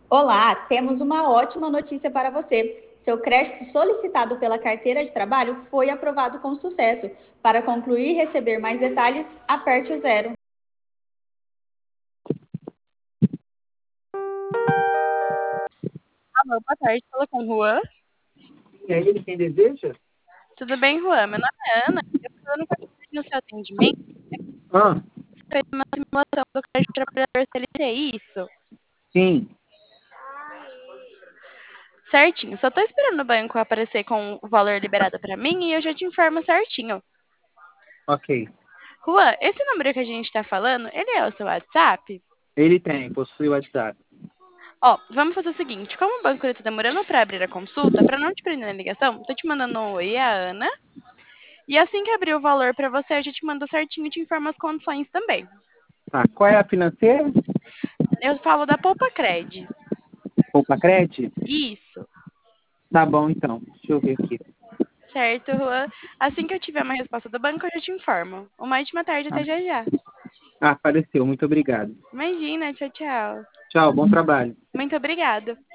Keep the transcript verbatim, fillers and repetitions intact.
Olá, temos uma ótima notícia para você. Seu crédito solicitado pela carteira de trabalho foi aprovado com sucesso. Para concluir e receber mais detalhes, aperte o zero. Alô, boa tarde, fala com o Juan. E é ele quem deseja? Tudo bem, Juan? Meu nome é Ana. Eu estou dando continuidade no seu atendimento. Ah, Fez uma simulação do crédito de trabalhador C L T, é isso? sim. Certinho. Só estou esperando o banco aparecer com o valor liberado para mim e eu já te informo certinho. Ok. Juan, esse número que a gente está falando, ele é o seu WhatsApp? Ele tem, possui o WhatsApp. Ó, vamos fazer o seguinte. Como o banco está demorando para abrir a consulta, para não te prender na ligação, tô te mandando um oi, a Ana. E assim que abrir o valor para você, eu já te mando certinho e te informo as condições também. Tá, qual é a financeira? Eu falo da Poupa Cred. Poupa Cred? Isso. Tá bom, então. Deixa eu ver aqui. Certo, Juan. Assim que eu tiver uma resposta do banco, eu já te informo. Uma ótima tarde, Ah, até já já. ah, apareceu. Muito obrigado. Imagina, tchau, tchau. Tchau, bom trabalho. Muito obrigada.